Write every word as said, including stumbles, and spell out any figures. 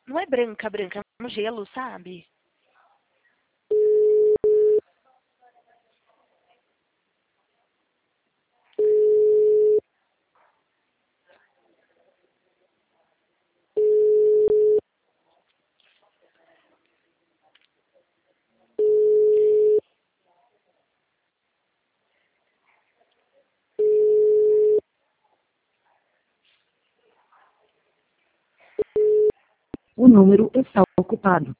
Não é branca, branca, é no gelo, sabe? O número está ocupado.